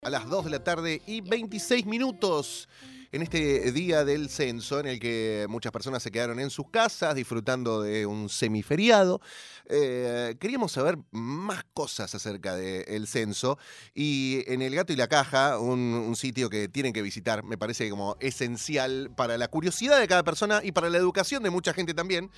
A las 2 de la tarde y 26 minutos en este día del censo en el que muchas personas se quedaron en sus casas disfrutando de un semiferiado. Queríamos saber más cosas acerca del censo y en El Gato y la Caja, un sitio que tienen que visitar, me parece como esencial para la curiosidad de cada persona y para la educación de mucha gente también.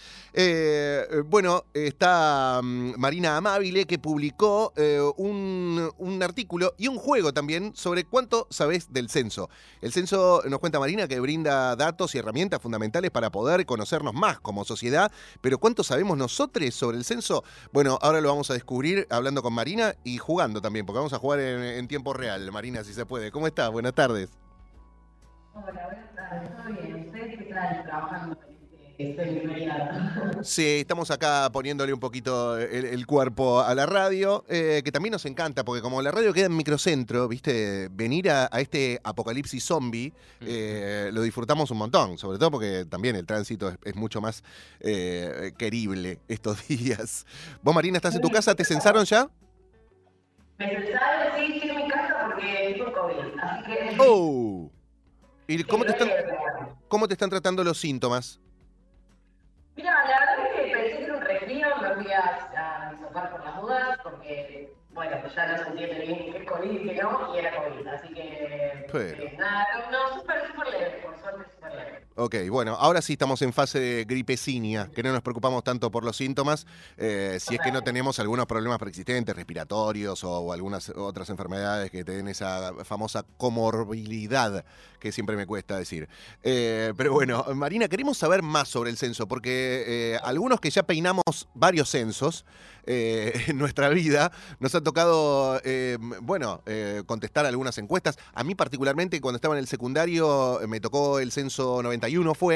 Está Marina Amabile, que publicó un artículo y un juego también sobre cuánto sabés del censo. El censo, nos cuenta Marina, que brinda datos y herramientas fundamentales para poder conocernos más como sociedad, pero ¿cuánto sabemos nosotros sobre el censo? Bueno, ahora lo vamos a descubrir hablando con Marina y jugando también, porque vamos a jugar en tiempo real. Marina, si se puede. ¿Cómo estás? Buenas tardes. Hola, buenas tardes. ¿Todo bien? ¿Ustedes qué tal trabajando en este feriado? Sí, estamos acá poniéndole un poquito el cuerpo a la radio, que también nos encanta, porque como la radio queda en microcentro, ¿viste? Venir a este apocalipsis zombie, lo disfrutamos un montón, sobre todo porque también el tránsito es mucho más querible estos días. ¿Vos, Marina, estás en tu casa? ¿Te censaron ya? Me censaron, sí, estoy en mi casa porque tengo COVID, así que... ¡Oh! ¿Y sí, cómo te están tratando los síntomas? Mira, la verdad es que pensé que era un resfrío, me fui a hisopar por las dudas, porque, bueno, pues ya no se entiende bien qué es COVID y qué no, y era COVID, así que... Pero... nada, no, súper leve, por suerte súper leve. Ok, bueno, ahora sí estamos en fase de gripecinia, que no nos preocupamos tanto por los síntomas, si es que no tenemos algunos problemas preexistentes, respiratorios o algunas otras enfermedades que tienen esa famosa comorbilidad que siempre me cuesta decir. Pero bueno, Marina, queremos saber más sobre el censo, porque algunos que ya peinamos varios censos en nuestra vida, nos ha tocado, contestar algunas encuestas. A mí particularmente, cuando estaba en el secundario, me tocó el censo 91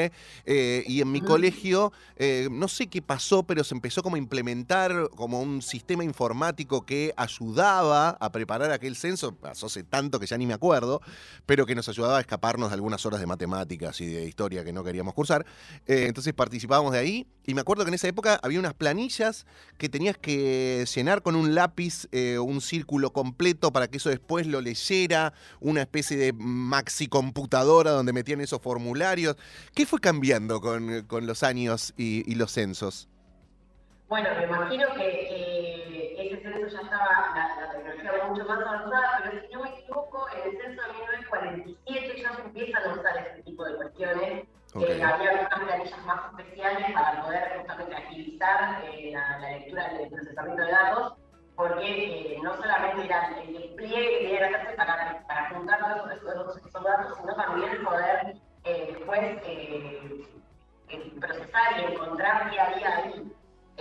y en mi colegio, no sé qué pasó, pero se empezó como a implementar como un sistema informático que ayudaba a preparar aquel censo, pasó hace tanto que ya ni me acuerdo, pero que nos ayudaba a escaparnos de algunas horas de matemáticas y de historia que no queríamos cursar. Entonces participábamos de ahí y me acuerdo que en esa época había unas planillas que tenías que llenar con un lápiz un círculo completo para que eso después lo leyera, una especie de maxi computadora donde metían esos formularios. ¿Qué fue cambiando con los años y los censos? Bueno, me imagino que ese censo ya estaba, la tecnología mucho más avanzada, pero si no me equivoco, en el censo de 1947 ya se empiezan a usar este tipo de cuestiones. Okay. Había unas planillas más especiales para poder justamente agilizar la lectura del procesamiento de datos, porque no solamente era el despliegue que tenía que hacerse para juntar todos esos datos, sino también poder después procesar y encontrar qué había ahí.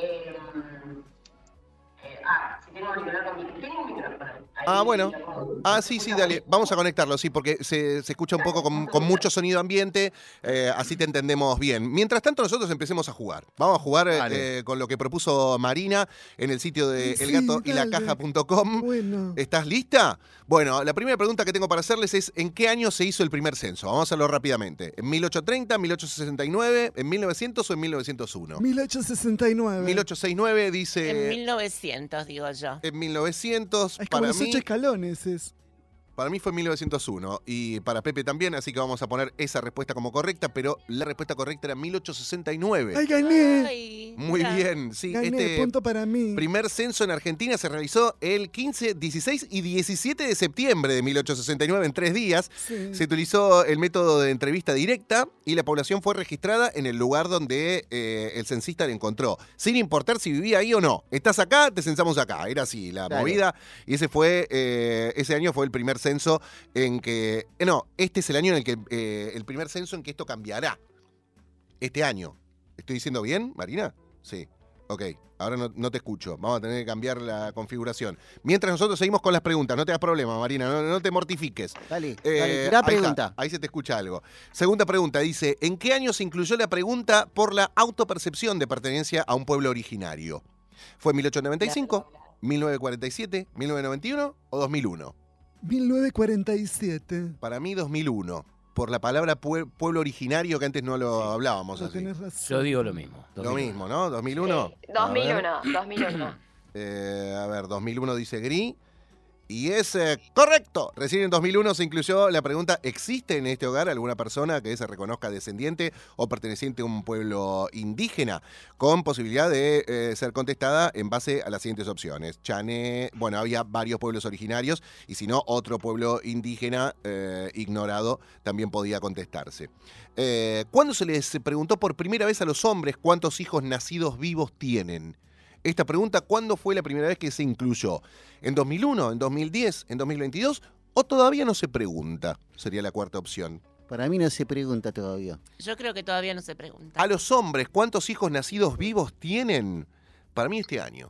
Si tengo un micrófono conmigo. Tengo un micrófono. Ahí, Bueno. Sí, dale. Vamos a conectarlo, sí, porque se escucha un poco con mucho sonido ambiente, así te entendemos bien. Mientras tanto, nosotros empecemos a jugar. Vamos a jugar con lo que propuso Marina en el sitio de elgatoylacaja.com. Bueno. ¿Estás lista? Bueno, la primera pregunta que tengo para hacerles es: ¿en qué año se hizo el primer censo? Vamos a hacerlo rápidamente. ¿En 1830, 1869, en 1900 o en 1901? 1869. 1869 dice... En 1900, digo yo. En 1900, Es como los 8 escalones. Para mí fue 1901 y para Pepe también, así que vamos a poner esa respuesta como correcta, pero la respuesta correcta era 1869. ¡Ay, gané! Ay, Muy mira. bien, sí. Gané, punto para mí. Primer censo en Argentina se realizó el 15, 16 y 17 de septiembre de 1869, en 3 días. Sí. Se utilizó el método de entrevista directa y la población fue registrada en el lugar donde el censista la encontró, sin importar si vivía ahí o no. Estás acá, te censamos acá. Era así la movida, y ese año fue el primer censo en que... este es el año en el que el primer censo en que esto cambiará. Este año. ¿Estoy diciendo bien, Marina? Sí. Ok, ahora no te escucho. Vamos a tener que cambiar la configuración. Mientras nosotros seguimos con las preguntas, no te das problema, Marina, no te mortifiques. Dale, tirá pregunta. Ahí se te escucha algo. Segunda pregunta, dice: ¿en qué año se incluyó la pregunta por la autopercepción de pertenencia a un pueblo originario? ¿Fue 1895, 1947, 1991 o 2001? 1947. Para mí 2001, por la palabra pueblo originario, que antes no lo hablábamos así. Tenés razón. Yo digo lo mismo. Lo mismo, ¿no? ¿2001? 2001, 2001. A ver, 2001 dice Gris. Y es correcto. Recién en 2001 se incluyó la pregunta: ¿existe en este hogar alguna persona que se reconozca descendiente o perteneciente a un pueblo indígena? Con posibilidad de ser contestada en base a las siguientes opciones. Chané, bueno, había varios pueblos originarios, y si no, otro pueblo indígena ignorado también podía contestarse. ¿Cuándo se les preguntó por primera vez a los hombres cuántos hijos nacidos vivos tienen? Esta pregunta, ¿cuándo fue la primera vez que se incluyó? ¿En 2001, en 2010, en 2022 o todavía no se pregunta? Sería la cuarta opción. Para mí no se pregunta todavía. Yo creo que todavía no se pregunta. A los hombres, ¿cuántos hijos nacidos vivos tienen? Para mí este año.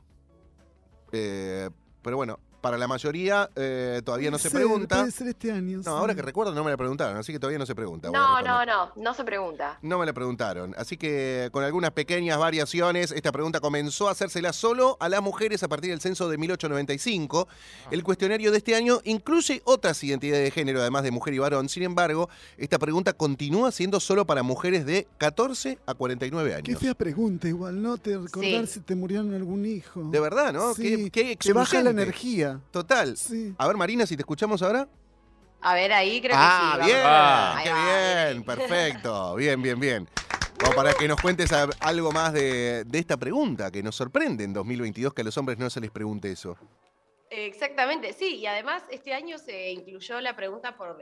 Pero bueno, para la mayoría todavía no se pregunta. Puede ser este año. No, sí. ahora que recuerdo no me la preguntaron, así que todavía no se pregunta. No se pregunta. No me la preguntaron, así que con algunas pequeñas variaciones, esta pregunta comenzó a hacérsela solo a las mujeres a partir del censo de 1895. El cuestionario de este año incluye otras identidades de género, además de mujer y varón. Sin embargo, esta pregunta continúa siendo solo para mujeres de 14 a 49 años. Qué fea pregunta igual, ¿no? Te recordar Sí. si te murieron algún hijo. De verdad, ¿no? Sí. Qué Te baja la excluyente. energía. Total. Sí. A ver, Marina, si te escuchamos ahora. A ver, ahí creo Ah, que sí. bien, Ahí qué va, bien, perfecto, bien. Como para que nos cuentes algo más de esta pregunta que nos sorprende en 2022 que a los hombres no se les pregunte eso. Exactamente, sí, y además este año se incluyó la pregunta por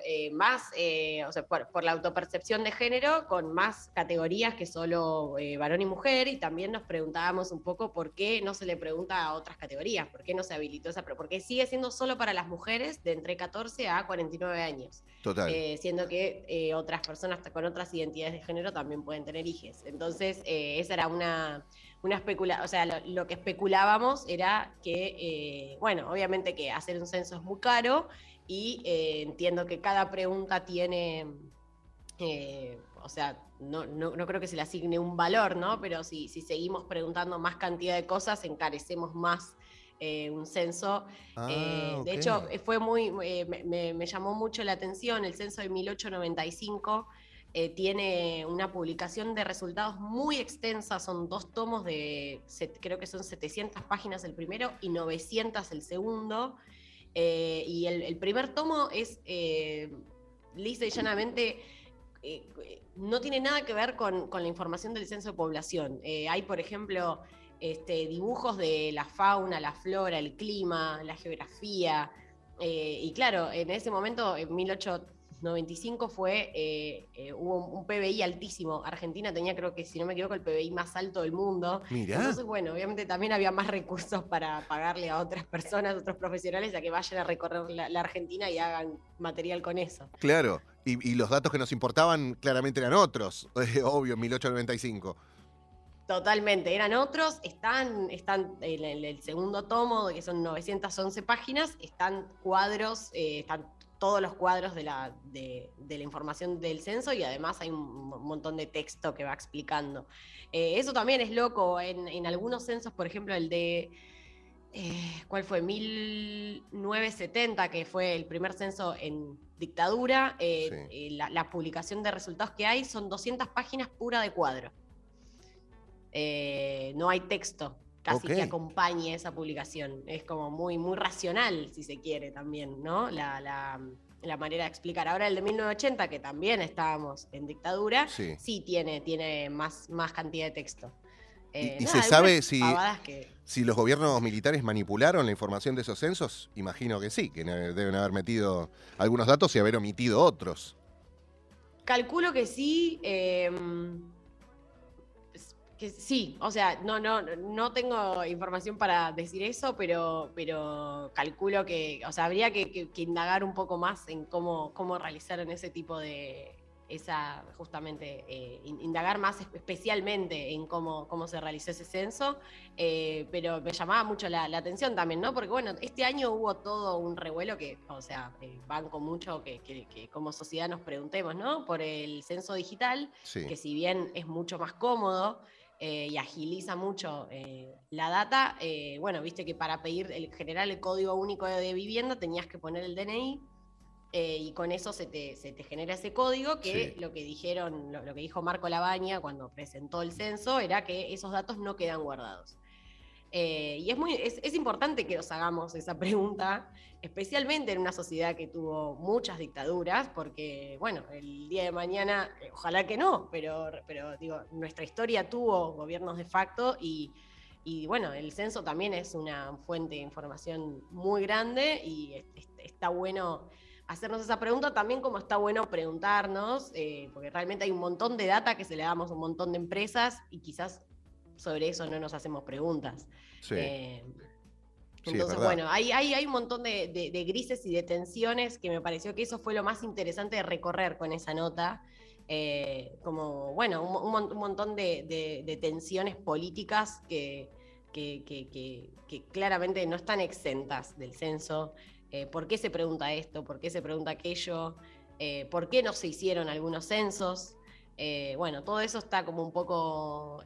por la autopercepción de género con más categorías que solo varón y mujer, y también nos preguntábamos un poco por qué no se le pregunta a otras categorías, por qué no se habilitó esa pregunta, porque sigue siendo solo para las mujeres de entre 14 a 49 años, Total. siendo que otras personas con otras identidades de género también pueden tener hijes. Entonces, esa era una especulación, o sea, lo que especulábamos era que, bueno, obviamente que hacer un censo es muy caro y entiendo que cada pregunta tiene, o sea, no creo que se le asigne un valor, ¿no? Pero si seguimos preguntando más cantidad de cosas, encarecemos más un censo. De hecho, fue me llamó mucho la atención el censo de 1895. Tiene una publicación de resultados muy extensa, son 2 tomos creo que son 700 páginas el primero y 900 el segundo, y el primer tomo es lisa y llanamente, no tiene nada que ver con la información del censo de población. Hay, por ejemplo, dibujos de la fauna, la flora, el clima, la geografía, y claro, en ese momento, en 1895 hubo un PBI altísimo. Argentina tenía, creo que si no me equivoco, el PBI más alto del mundo. Mirá. Entonces, bueno, obviamente también había más recursos para pagarle a otras personas, otros profesionales, a que vayan a recorrer la Argentina y hagan material con eso. Claro. Y los datos que nos importaban claramente eran otros, obvio, en 1895. Totalmente, eran otros. Están en el segundo tomo, que son 911 páginas, están cuadros, están todos los cuadros de la información del censo, y además hay un montón de texto que va explicando. Eso también es loco. En algunos censos, por ejemplo, el de, ¿cuál fue? 1970, que fue el primer censo en dictadura, Sí. la publicación de resultados que hay son 200 páginas pura de cuadro. No hay texto casi que acompañe esa publicación. Es como muy, muy racional, si se quiere también, ¿no? La manera de explicar. Ahora el de 1980, que también estábamos en dictadura, sí tiene más cantidad de texto. ¿Y se sabe si los gobiernos militares manipularon la información de esos censos? Imagino que sí, que deben haber metido algunos datos y haber omitido otros. Calculo que sí. Que sí, o sea, no tengo información para decir eso, pero calculo que, o sea, habría que indagar un poco más en cómo realizaron ese tipo de, indagar más especialmente en cómo se realizó ese censo, pero me llamaba mucho la atención también, ¿no? Porque bueno, este año hubo todo un revuelo que, o sea, banco mucho que como sociedad nos preguntemos, ¿no? Por el censo digital, que si bien es mucho más cómodo, y agiliza mucho la data, bueno, viste que para generar el código único de vivienda tenías que poner el DNI, y con eso se te genera ese código que lo que dijo Marco Labaña cuando presentó el censo era que esos datos no quedan guardados. Y es importante que nos hagamos esa pregunta, especialmente en una sociedad que tuvo muchas dictaduras, porque, bueno, el día de mañana, ojalá que no, pero digo, nuestra historia tuvo gobiernos de facto y bueno, el censo también es una fuente de información muy grande y está bueno hacernos esa pregunta también, como está bueno preguntarnos, porque realmente hay un montón de data que se le damos a un montón de empresas y quizás sobre eso no nos hacemos preguntas. Sí. Entonces, bueno, hay un montón de grises y de tensiones que me pareció que eso fue lo más interesante de recorrer con esa nota. Como, bueno, un montón de tensiones políticas que claramente no están exentas del censo. ¿Por qué se pregunta esto? ¿Por qué se pregunta aquello? ¿Por qué no se hicieron algunos censos? Bueno, todo eso está como un poco...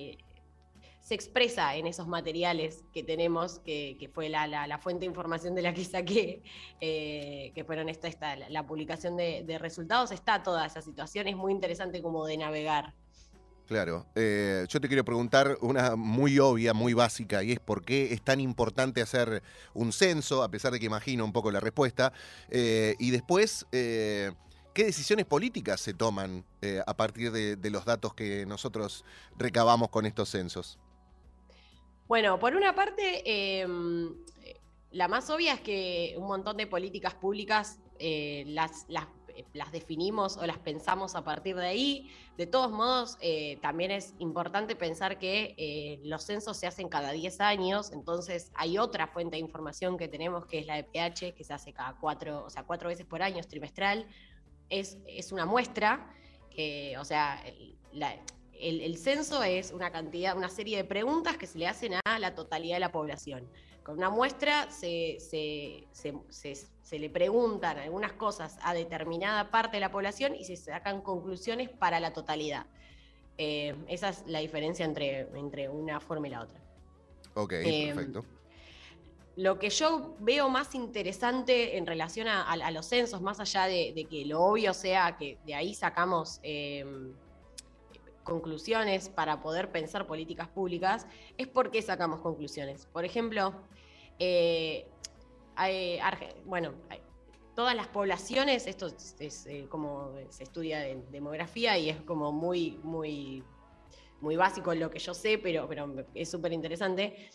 se expresa en esos materiales que tenemos, que fue la fuente de información de la que saqué, que fueron la publicación de resultados. Está toda esa situación, es muy interesante como de navegar. Claro. Yo te quiero preguntar una muy obvia, muy básica, y es por qué es tan importante hacer un censo, a pesar de que imagino un poco la respuesta. Y después, ¿qué decisiones políticas se toman a partir de los datos que nosotros recabamos con estos censos? Bueno, por una parte, la más obvia es que un montón de políticas públicas las definimos o las pensamos a partir de ahí. De todos modos, también es importante pensar que los censos se hacen cada 10 años, entonces hay otra fuente de información que tenemos, que es la EPH, que se hace cada 4 veces por año, es trimestral. Es una muestra, o sea, el censo es una serie de preguntas que se le hacen a la totalidad de la población. Con una muestra se le preguntan algunas cosas a determinada parte de la población y se sacan conclusiones para la totalidad. Esa es la diferencia entre una forma y la otra. Ok, perfecto. Lo que yo veo más interesante en relación a los censos, más allá de que lo obvio sea que de ahí sacamos conclusiones para poder pensar políticas públicas, es por qué sacamos conclusiones. Por ejemplo, todas las poblaciones, esto es como se estudia en demografía y es como muy, muy, muy básico en lo que yo sé, pero es súper interesante.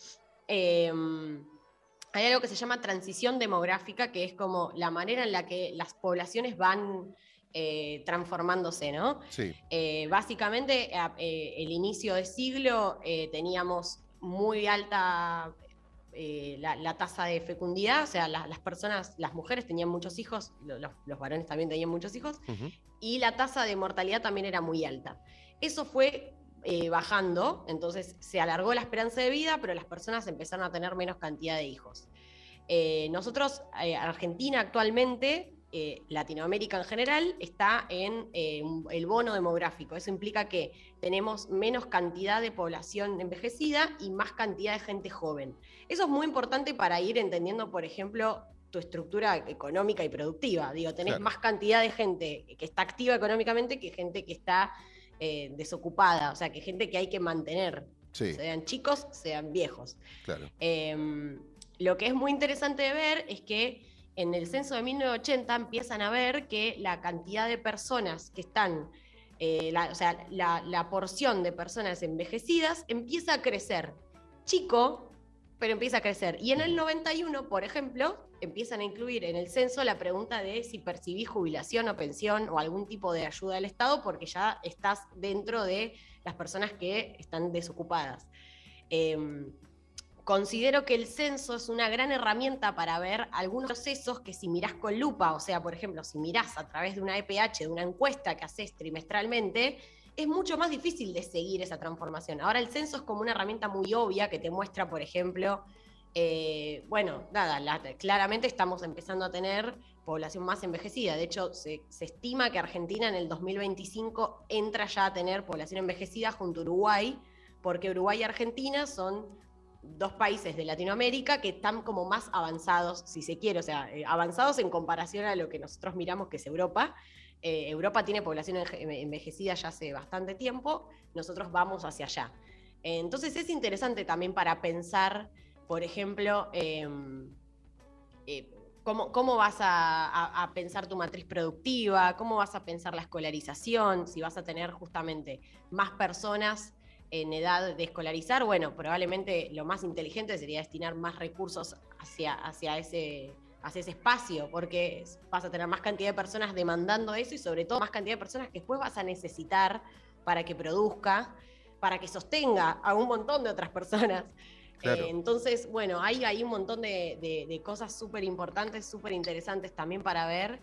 Hay algo que se llama transición demográfica, que es como la manera en la que las poblaciones van transformándose, ¿no? Sí. Básicamente, el inicio de siglo teníamos muy alta la tasa de fecundidad, o sea, las mujeres tenían muchos hijos, los varones también tenían muchos hijos, y la tasa de mortalidad también era muy alta. Eso fue bajando, entonces se alargó la esperanza de vida, pero las personas empezaron a tener menos cantidad de hijos. Nosotros, Argentina actualmente, Latinoamérica en general, está en el bono demográfico. Eso implica que tenemos menos cantidad de población envejecida y más cantidad de gente joven. Eso es muy importante para ir entendiendo, por ejemplo, tu estructura económica y productiva. Digo, tenés más cantidad de gente que está activa económicamente que gente que está desocupada, o sea, que gente que hay que mantener, sean chicos, sean viejos. Claro. Lo que es muy interesante de ver es que en el censo de 1980 empiezan a ver que la cantidad de personas que están, la porción de personas envejecidas empieza a crecer. Chico, pero empieza a crecer. Y en el 91, por ejemplo, empiezan a incluir en el censo la pregunta de si percibís jubilación o pensión o algún tipo de ayuda del Estado, porque ya estás dentro de las personas que están desocupadas. Considero que el censo es una gran herramienta para ver algunos procesos que si mirás con lupa, o sea, por ejemplo, si mirás a través de una EPH, de una encuesta que haces trimestralmente, es mucho más difícil de seguir esa transformación. Ahora el censo es como una herramienta muy obvia que te muestra, por ejemplo, claramente estamos empezando a tener población más envejecida. De hecho, se estima que Argentina en el 2025 entra ya a tener población envejecida junto a Uruguay, porque Uruguay y Argentina son dos países de Latinoamérica que están como más avanzados, si se quiere, o sea, avanzados en comparación a lo que nosotros miramos que es Europa. Europa tiene población envejecida ya hace bastante tiempo, nosotros vamos hacia allá. Entonces es interesante también para pensar, por ejemplo, cómo vas a pensar tu matriz productiva, cómo vas a pensar la escolarización, si vas a tener justamente más personas en edad de escolarizar. Bueno, probablemente lo más inteligente sería destinar más recursos hacia ese espacio, porque vas a tener más cantidad de personas demandando eso y sobre todo más cantidad de personas que después vas a necesitar para que produzca, para que sostenga a un montón de otras personas. Claro. Entonces, bueno, hay un montón de cosas súper importantes, súper interesantes también para ver.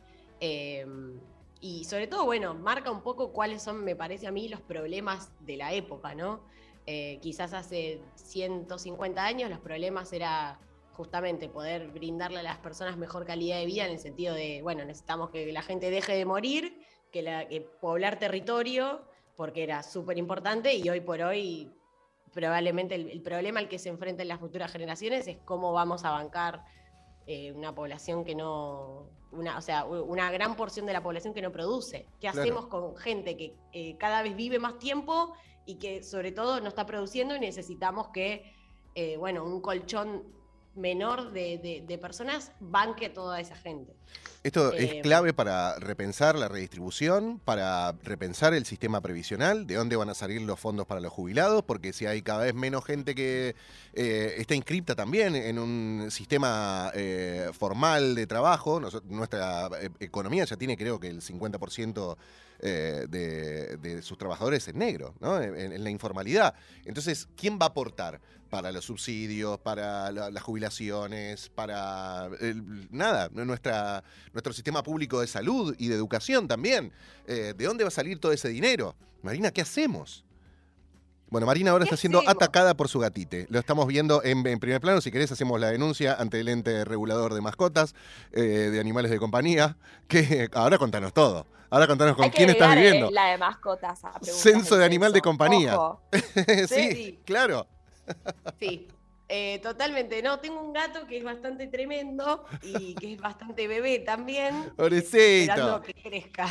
Y sobre todo, bueno, marca un poco cuáles son, me parece a mí, los problemas de la época, ¿no? Quizás hace 150 años los problemas era justamente poder brindarle a las personas mejor calidad de vida en el sentido de, bueno, necesitamos que la gente deje de morir, que poblar territorio, porque era súper importante, y hoy por hoy probablemente el problema al que se enfrentan las futuras generaciones es cómo vamos a bancar una población que no, una gran porción de la población que no produce. ¿Qué hacemos con gente que cada vez vive más tiempo y que sobre todo no está produciendo y necesitamos que, un colchón menor de personas banque a toda esa gente? Esto es clave para repensar la redistribución, para repensar el sistema previsional, de dónde van a salir los fondos para los jubilados, porque si hay cada vez menos gente que está inscripta también en un sistema formal de trabajo, nuestra economía ya tiene, creo que el 50% de sus trabajadores es negro, ¿no? En la informalidad. Entonces, ¿quién va a aportar para los subsidios, para las jubilaciones, para nuestro sistema público de salud y de educación también? ¿De dónde va a salir todo ese dinero? Marina, ¿qué hacemos? Bueno, Marina ahora está siendo atacada por su gatite. Lo estamos viendo en primer plano. Si querés, hacemos la denuncia ante el ente regulador de mascotas, de animales de compañía. Que ahora contanos todo. Ahora contanos con quién estás viviendo. La de mascotas. Censo de animal de compañía. Sí, claro. Sí, totalmente. No, tengo un gato que es bastante tremendo y que es bastante bebé también. Pobrecito. Esperando que crezca.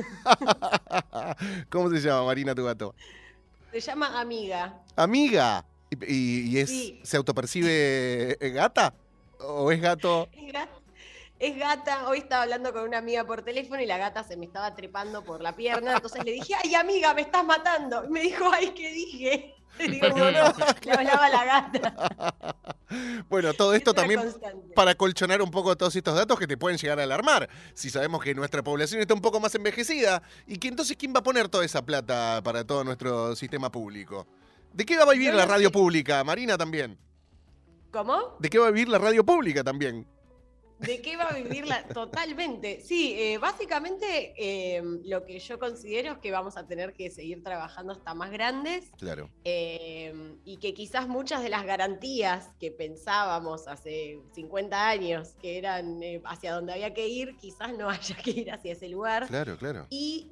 ¿Cómo se llama, Marina, tu gato? Se llama Amiga. ¿Amiga? ¿Y Sí. se autopercibe gata? ¿O es gato? Es gata. Hoy estaba hablando con una amiga por teléfono y la gata se me estaba trepando por la pierna. Entonces le dije, ¡ay, amiga, me estás matando! Y me dijo, ¡ay, qué dije! Le digo, no, le hablaba a la gata. Bueno, todo esto también constante. para colchonar un poco todos estos datos que te pueden llegar a alarmar. Si sabemos que nuestra población está un poco más envejecida, y que entonces ¿quién va a poner toda esa plata para todo nuestro sistema público? ¿De qué va a vivir la radio pública, Marina, también? ¿Cómo? ¿De qué va a vivir la radio pública también? ¿De qué va a vivirla? Totalmente. Sí, básicamente lo que yo considero es que vamos a tener que seguir trabajando hasta más grandes. Claro. Y que quizás muchas de las garantías que pensábamos hace 50 años que eran hacia donde había que ir, quizás no haya que ir hacia ese lugar. Claro, claro. Y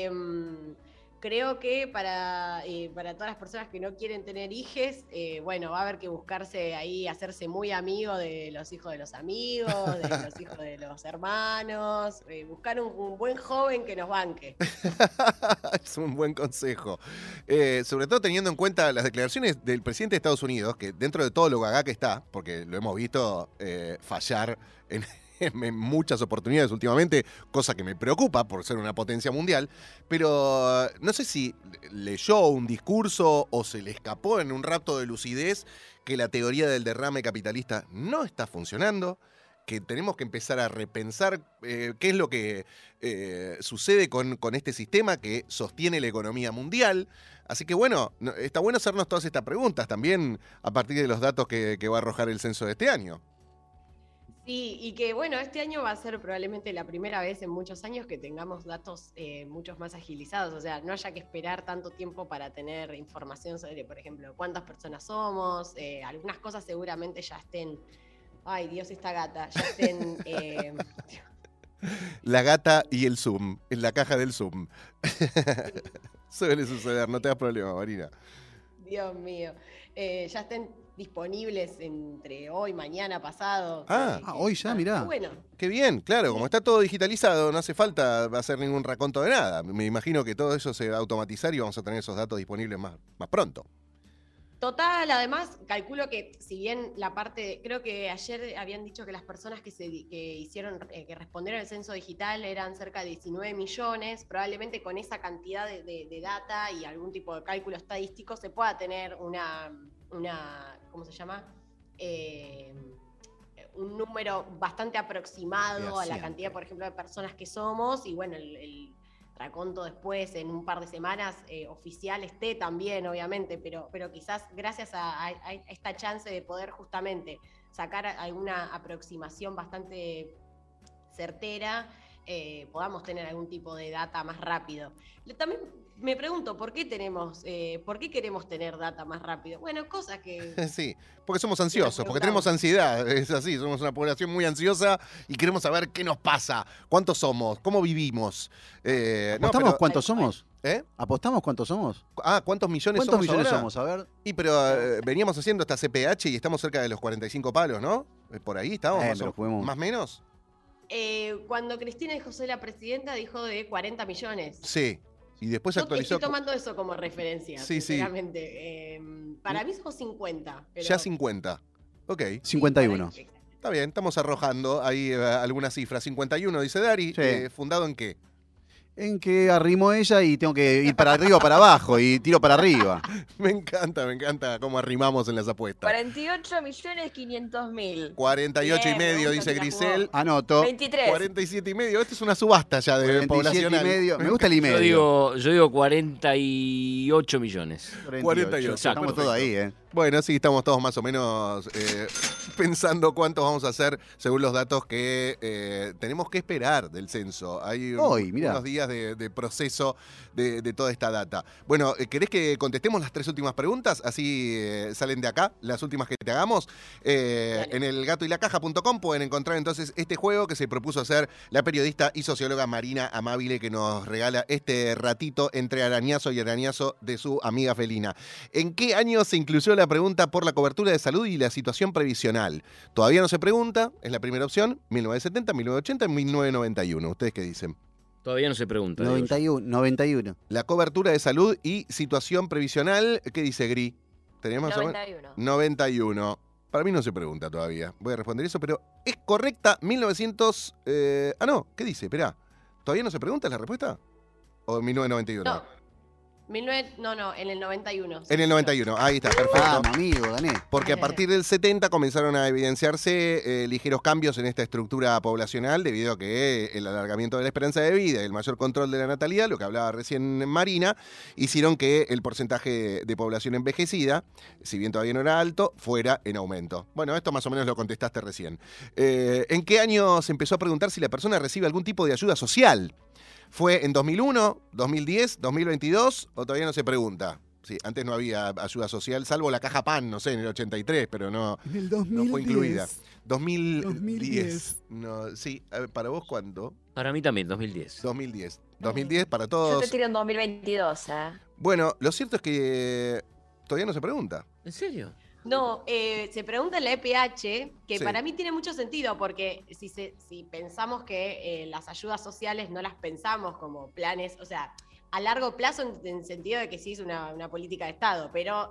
creo que para todas las personas que no quieren tener hijes, va a haber que buscarse ahí, hacerse muy amigo de los hijos de los amigos, de los hijos de los hermanos, buscar un buen joven que nos banque. Es un buen consejo. Sobre todo teniendo en cuenta las declaraciones del presidente de Estados Unidos, que dentro de todo lo gaga que está, porque lo hemos visto fallar en muchas oportunidades últimamente, cosa que me preocupa por ser una potencia mundial, pero no sé si leyó un discurso o se le escapó en un rapto de lucidez que la teoría del derrame capitalista no está funcionando, que tenemos que empezar a repensar qué es lo que sucede con este sistema que sostiene la economía mundial. Así que bueno, está bueno hacernos todas estas preguntas también a partir de los datos que va a arrojar el censo de este año. Sí, y que este año va a ser probablemente la primera vez en muchos años que tengamos datos muchos más agilizados, o sea, no haya que esperar tanto tiempo para tener información sobre, por ejemplo, cuántas personas somos, algunas cosas seguramente ya estén, ay Dios, esta gata, ya estén... La gata y el Zoom, en la caja del Zoom. Suele suceder, no te das problema, Marina. Dios mío, ya estén disponibles entre hoy, mañana, pasado. Hoy ya, mirá. Bueno. Qué bien, claro, como está todo digitalizado, no hace falta hacer ningún raconto de nada. Me imagino que todo eso se va a automatizar y vamos a tener esos datos disponibles más pronto. Total, además, calculo que si bien la parte, creo que ayer habían dicho que las personas que hicieron, que respondieron al censo digital eran cerca de 19 millones, probablemente con esa cantidad de data y algún tipo de cálculo estadístico se pueda tener una ¿cómo se llama? Un número bastante aproximado a la cantidad, por ejemplo, de personas que somos, y bueno, el raconto después, en un par de semanas, oficial esté también, obviamente, pero quizás gracias a esta chance de poder justamente sacar alguna aproximación bastante certera, podamos tener algún tipo de data más rápido. También me pregunto, ¿por qué queremos tener data más rápido? Bueno, cosas que... Sí, porque somos ansiosos, porque tenemos ansiedad, es así, somos una población muy ansiosa y queremos saber qué nos pasa, cuántos somos, cómo vivimos. ¿Apostamos cuántos somos? ¿Eh? ¿Apostamos cuántos somos? ¿Cuántos millones ¿Cuántos somos millones ahora? somos? A ver. Y pero veníamos haciendo esta CPH y estamos cerca de los 45 palos, ¿no? Por ahí estamos, más o menos. Cuando Cristina dejó ser la presidenta, dijo de 40 millones. Sí. Y después actualizó. Estoy tomando eso como referencia, sí, sinceramente. Para mí somos 50. Pero... Ya 50. Ok. 51. Sí, está bien, estamos arrojando ahí algunas cifras. 51, dice Dari. Sí. ¿Fundado en qué? En que arrimo ella y tengo que ir para arriba o para abajo y tiro para arriba. Me encanta cómo arrimamos en las apuestas. 48.500.000. 48 Bien, y medio, me gusta dice que la Grisel. Anoto. 23. 47 y medio. Esto es una subasta ya de 47 poblacional. y medio. Me gusta el y medio. Yo digo 48 millones. 48. Estamos todos ahí, ¿eh? Bueno, sí, estamos todos más o menos pensando cuántos vamos a hacer según los datos que tenemos que esperar del censo. Hay unos días de proceso de toda esta data. Bueno, ¿querés que contestemos las 3 últimas preguntas? Así salen de acá, las últimas que te hagamos. En el gatoylacaja.com pueden encontrar entonces este juego que se propuso hacer la periodista y socióloga Marina Amabile, que nos regala este ratito entre arañazo y arañazo de su amiga felina. ¿En qué año se incluyó la pregunta por la cobertura de salud y la situación previsional? Todavía no se pregunta, es la primera opción, 1970, 1980 y 1991. ¿Ustedes qué dicen? Todavía no se pregunta. 91. La cobertura de salud y situación previsional, ¿qué dice Gri? ¿Tenemos 91. 91. Para mí no se pregunta todavía. Voy a responder eso, pero es correcta 1900... no, ¿qué dice? Esperá. ¿Todavía no se pregunta la respuesta? ¿O en 1991? No. En el 91. En el 91, ahí está, perfecto. Vamos, amigo, gané. Porque a partir del 70 comenzaron a evidenciarse ligeros cambios en esta estructura poblacional debido a que el alargamiento de la esperanza de vida y el mayor control de la natalidad, lo que hablaba recién Marina, hicieron que el porcentaje de población envejecida, si bien todavía no era alto, fuera en aumento. Bueno, esto más o menos lo contestaste recién. ¿En qué año se empezó a preguntar si la persona recibe algún tipo de ayuda social? ¿Fue en 2001, 2010, 2022 o todavía no se pregunta? Sí, antes no había ayuda social, salvo la caja PAN, no sé, en el 83, pero no, En el 2010. no fue incluida. 2010. 2010. No, sí, a ver, ¿para vos cuándo? Para mí también, 2010. 2010. 2010 para Yo todos. te tiro en 2022, ¿eh? Bueno, lo cierto es que todavía no se pregunta. ¿En serio? No, se pregunta en la EPH, que Sí. para mí tiene mucho sentido, porque si pensamos que las ayudas sociales no las pensamos como planes, o sea, a largo plazo en sentido de que sí es una política de Estado, pero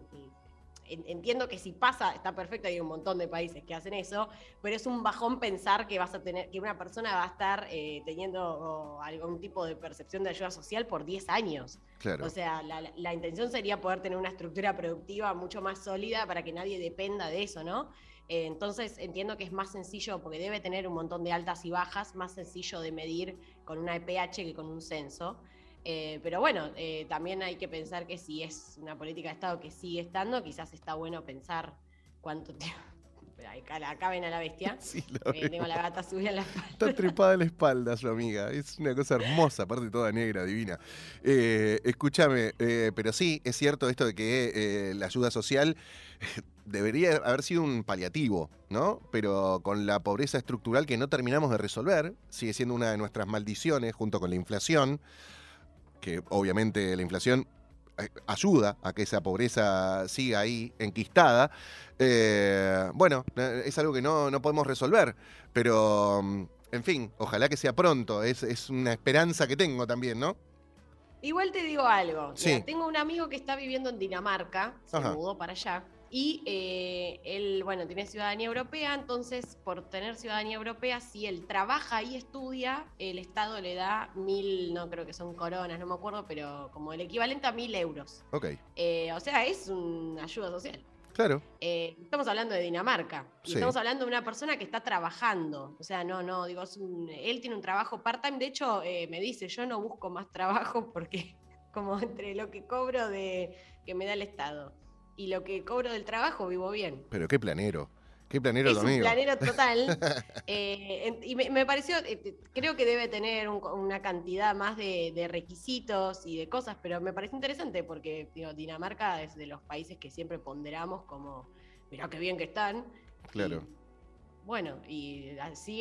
entiendo que si pasa, está perfecto, hay un montón de países que hacen eso, pero es un bajón pensar que vas a tener, que una persona va a estar teniendo algún tipo de percepción de ayuda social por 10 años. Claro. O sea, la intención sería poder tener una estructura productiva mucho más sólida para que nadie dependa de eso, ¿no? Entonces entiendo que es más sencillo, porque debe tener un montón de altas y bajas, más sencillo de medir con una EPH que con un censo. Pero bueno, también hay que pensar que si es una política de Estado que sigue estando, quizás está bueno pensar cuánto tiempo. Acá ven a la bestia. Sí, la Tengo a la gata subida en la espalda. Está trepada en la espalda su amiga. Es una cosa hermosa, aparte toda negra, divina. Escúchame, pero sí, es cierto esto de que la ayuda social debería haber sido un paliativo, ¿no? Pero con la pobreza estructural que no terminamos de resolver, sigue siendo una de nuestras maldiciones junto con la inflación, que obviamente la inflación ayuda a que esa pobreza siga ahí enquistada. Bueno, es algo que no podemos resolver, pero en fin, ojalá que sea pronto, es una esperanza que tengo también, ¿no? Igual te digo algo. Sí. Mira, tengo un amigo que está viviendo en Dinamarca, se Ajá. mudó para allá. Y él, bueno, tiene ciudadanía europea, entonces por tener ciudadanía europea, si él trabaja y estudia, el Estado le da 1.000, no creo que son coronas, no me acuerdo, pero como el equivalente a 1.000 euros. Ok, O sea, es una ayuda social. claro. Estamos hablando de Dinamarca y Sí. estamos hablando de una persona que está trabajando. O sea, digo, él tiene un trabajo part-time. De hecho, me dice, yo no busco más trabajo porque como entre lo que cobro que me da el Estado y lo que cobro del trabajo vivo bien. Pero qué planero. Qué planero Es tu un amigo. planero total. Y me pareció, creo que debe tener una cantidad más de requisitos y de cosas, pero me pareció interesante porque digo, Dinamarca es de los países que siempre ponderamos como, mirá qué bien que están. Claro. Y, bueno, y así,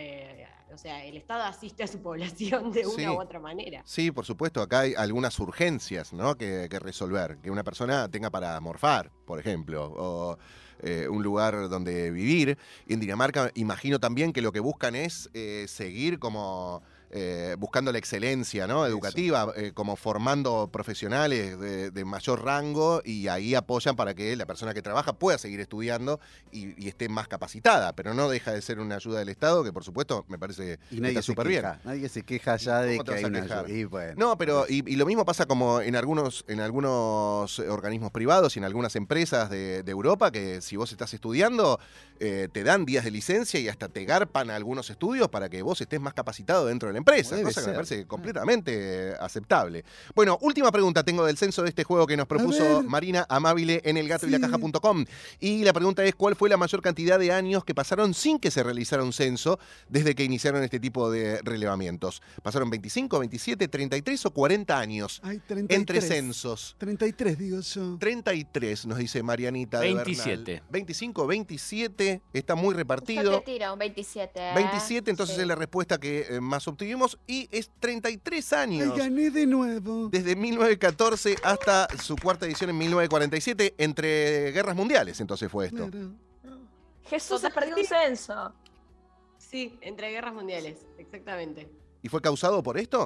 o sea, el Estado asiste a su población de Sí. una u otra manera. Sí, por supuesto, acá hay algunas urgencias, ¿no? que resolver. Que una persona tenga para morfar, por ejemplo, o un lugar donde vivir. En Dinamarca imagino también que lo que buscan es seguir como buscando la excelencia, ¿no? educativa, como formando profesionales de mayor rango, y ahí apoyan para que la persona que trabaja pueda seguir estudiando y esté más capacitada, pero no deja de ser una ayuda del Estado, que por supuesto me parece Y que nadie está se súper bien. queja. Nadie se queja ya de ¿Cómo te que hay vas a una quejar? ayuda. Y bueno, No, pero y lo mismo pasa como en algunos organismos privados y en algunas empresas de Europa, que si vos estás estudiando, te dan días de licencia y hasta te garpan algunos estudios para que vos estés más capacitado dentro de la empresa, Como debe cosa que me ser. parece completamente aceptable. Bueno, última pregunta tengo del censo de este juego que nos propuso ver. Marina Amabile en Sí. elgatoylacaja.com. Y la pregunta es, ¿cuál fue la mayor cantidad de años que pasaron sin que se realizara un censo desde que iniciaron este tipo de relevamientos? ¿Pasaron 25, 27, 33 o 40 años Hay 33. entre censos? 33, digo yo. 33, nos dice Marianita de 27. Bernal. 25, 27, está muy Yo repartido. te tiro un 27. 27, entonces Sí. es la respuesta que más obtuvimos, y es 33 Ay, años. gané de nuevo. Desde 1914 hasta su cuarta edición en 1947, entre guerras mundiales, entonces fue esto. Claro. Jesús se Total, perdió un sí. censo. Sí, entre guerras mundiales, exactamente. ¿Y fue causado por esto?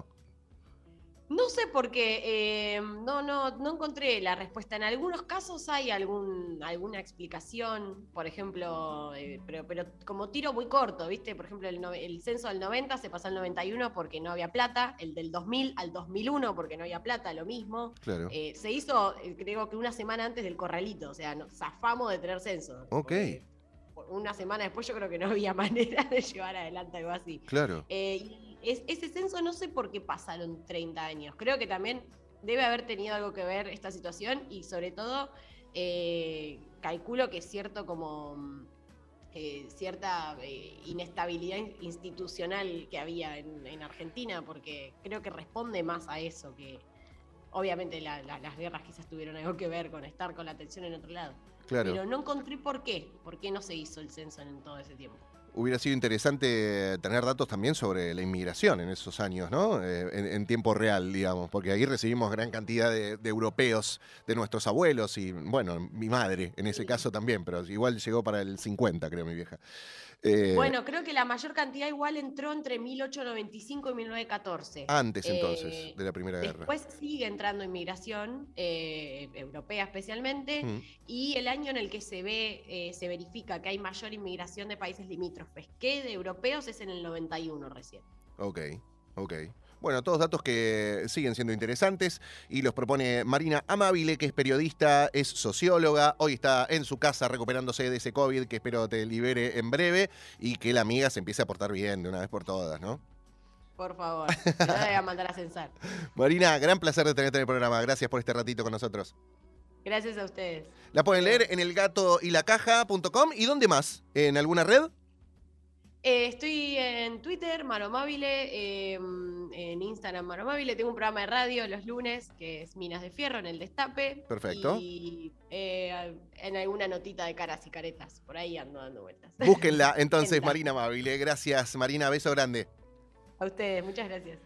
No sé por qué, no encontré la respuesta. En algunos casos hay alguna explicación, por ejemplo, pero como tiro muy corto, ¿viste? Por ejemplo, el censo del 90 se pasó al 91 porque no había plata, el del 2000 al 2001 porque no había plata, lo mismo. Claro. Se hizo, creo que una semana antes del corralito, o sea, zafamos de tener censo. Ok. Porque una semana después yo creo que no había manera de llevar adelante algo así. Claro. Y ese censo no sé por qué pasaron 30 años. Creo que también debe haber tenido algo que ver esta situación y sobre todo calculo que cierta inestabilidad institucional que había en Argentina, porque creo que responde más a eso que obviamente las guerras quizás tuvieron algo que ver con estar con la atención en otro lado. Claro. Pero no encontré por qué no se hizo el censo en todo ese tiempo. Hubiera sido interesante tener datos también sobre la inmigración en esos años, ¿no? En tiempo real, digamos, porque ahí recibimos gran cantidad de europeos de nuestros abuelos y, bueno, mi madre en ese caso también, pero igual llegó para el 50, creo, mi vieja. Bueno, creo que la mayor cantidad igual entró entre 1895 y 1914. Antes entonces de la Primera Guerra. Después sigue entrando inmigración europea especialmente, Mm. y el año en el que se verifica que hay mayor inmigración de países limítrofes que de europeos es en el 91 recién. Ok. Bueno, todos datos que siguen siendo interesantes y los propone Marina Amabile, que es periodista, es socióloga, hoy está en su casa recuperándose de ese COVID, que espero te libere en breve y que la amiga se empiece a portar bien de una vez por todas, ¿no? Por favor, te la voy a mandar a censar. Marina, gran placer de tenerte en el programa. Gracias por este ratito con nosotros. Gracias a ustedes. La pueden leer en elgatoylacaja.com. ¿Y dónde más? ¿En alguna red? Estoy en Twitter, Maromabile, en Instagram, Maromabile. Tengo un programa de radio los lunes que es Minas de Fierro en el Destape. Perfecto. Y en alguna notita de caras y caretas. Por ahí ando dando vueltas. Búsquenla entonces, Entra. Marina Amabile. Gracias, Marina. Beso grande. A ustedes, muchas gracias.